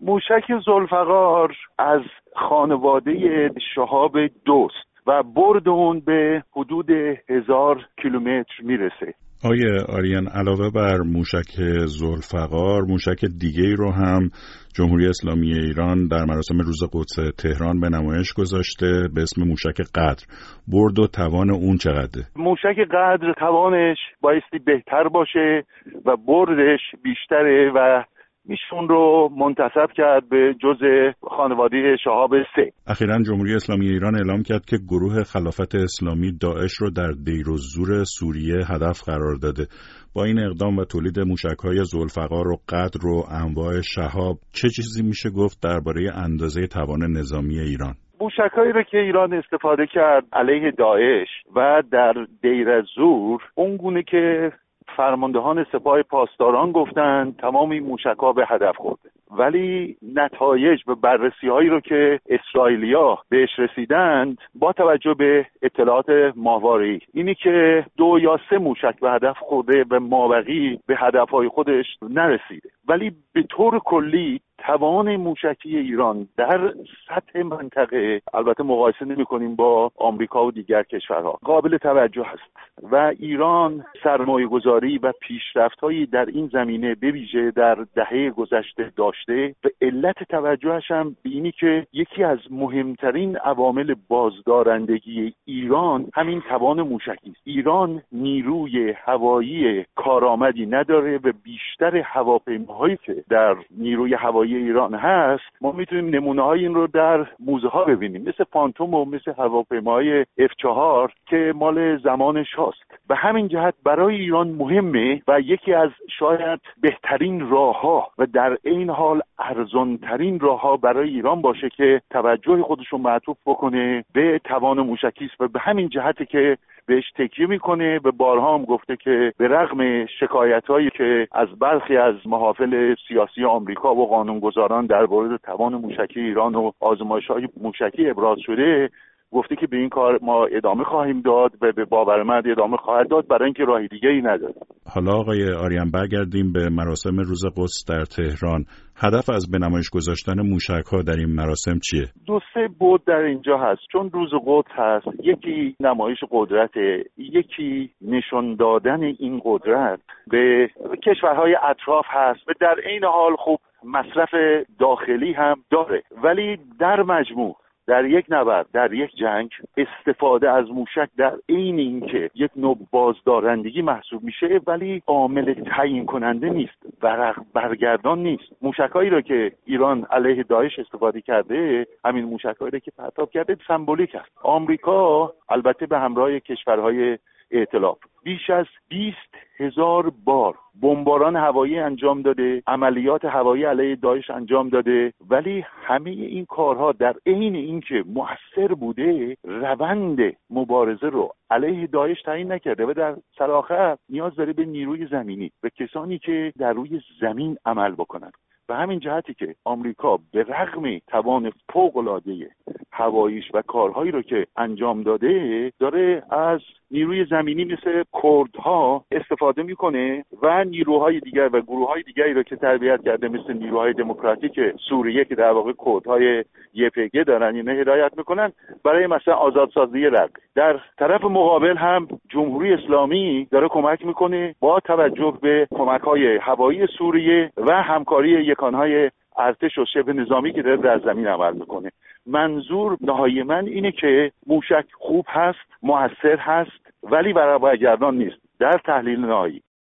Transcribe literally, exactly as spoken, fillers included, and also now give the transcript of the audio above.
موشک ذوالفقار از خانواده شهاب دوست و برد اون به حدود هزار کیلومتر میرسه. آیه آریان، علاوه بر موشک ذوالفقار، موشک دیگه‌ای رو هم جمهوری اسلامی ایران در مراسم روز قدس تهران به نمایش گذاشته به اسم موشک قدر. برد و توان اون چقدره؟ موشک قدر توانش بایستی بهتر باشه و بردش بیشتره و میشون رو منتسب کرد به جزء خانواده شهاب سه. اخیراً جمهوری اسلامی ایران اعلام کرد که گروه خلافت اسلامی داعش رو در دیر الزور سوریه هدف قرار داده. با این اقدام و تولید موشک‌های ذوالفقار و قدر و انواع شهاب، چه چیزی میشه گفت درباره اندازه توان نظامی ایران؟ موشک‌هایی رو که ایران استفاده کرد علیه داعش و در دیر الزور، اونگونه که فرماندهان سپاه پاسداران گفتند تمام این موشک‌ها به هدف خورده، ولی نتایج و بررسی‌هایی رو که اسرائیلیا بهش رسیدند با توجه به اطلاعات ماهواره‌ای اینی که دو یا سه موشک به هدف خورده و مابقی به هدف‌های خودش نرسیده، ولی به طور کلی توان موشکی ایران در سطح منطقه، البته مقایسه نمی‌کنیم با آمریکا و دیگر کشورها، قابل توجه است و ایران سرمایه‌گذاری و پیشرفت‌هایی در این زمینه به ویژه در دهه گذشته داشته و علت توجهش هم به اینی که یکی از مهمترین عوامل بازدارندگی ایران همین توان موشکی است. ایران نیروی هوایی کارآمدی نداره و بیشتر هواپیماهایی که در نیروی هوایی ایران هست ما میتونیم نمونه‌های این رو در موزه ها ببینیم، مثل فانتوم و مثل هواپیماهای اف چهار که مال زمان شاست. به همین جهت برای ایران مهمه و یکی از شاید بهترین راه‌ها و در این حال ارزان‌ترین راه‌ها برای ایران باشه که توجه خودش رو معطوف بکنه به توان موشکی است و به همین جهته که بهش تکیه میکنه. به بارها هم گفته که به رغم شکایت‌هایی که از برخی از محافل سیاسی آمریکا و قانونگذاران در مورد توان موشکی ایران و آزمایش‌های موشکی ابراز شده، گفته که به این کار ما ادامه خواهیم داد و به باور من ادامه خواهد داد برای اینکه راه دیگه‌ای نداره. حالا آقای آریان برگردیم به مراسم روز قدس در تهران. هدف از به نمایش گذاشتن موشک‌ها در این مراسم چیه؟ دو سه بود در اینجا هست. چون روز قدس هست، یکی نمایش قدرت، یکی نشان دادن این قدرت به کشورهای اطراف هست و در عین حال خب مصرف داخلی هم داره، ولی در مجموع در یک نبرد، در یک جنگ، استفاده از موشک در عین اینکه یک نوع بازدارندگی محسوب میشه ولی عامل تعیین کننده نیست، ورق برگردان نیست. موشکایی را که ایران علیه داعش استفاده کرده، همین موشکایی را که پرتاب کرده سمبولیک است. آمریکا البته به همراه کشورهای ائتلاف بیش از بیست هزار بار بمباران هوایی انجام داده، عملیات هوایی علیه داعش انجام داده، ولی همه این کارها در عین اینکه مؤثر بوده روند مبارزه رو علیه داعش تعیین نکرده و در سرآخر نیاز داره به نیروی زمینی و کسانی که در روی زمین عمل بکنن. به همین جهتی که آمریکا به رغم توان فوق‌العاده هواییش و کارهایی رو که انجام داده داره از نیروی زمینی مثل کردها استفاده میکنه و نیروهای دیگر و گروههای دیگری رو که تربیت کرده مثل نیروهای دموکراتیک سوریه که در واقع کردهای یه پی جی دارن اینا هدایت میکنن برای مثلا آزادسازی رق. در طرف مقابل هم جمهوری اسلامی داره کمک میکنه با توجه به کمک‌های هوایی سوریه و همکاری یکانهای ارتش و شبه نظامی که داره در زمین عمل میکنه. منظور نهایی من اینه که موشک خوب هست، مؤثر هست، ولی برگردان نیست در تحلیل نهایی.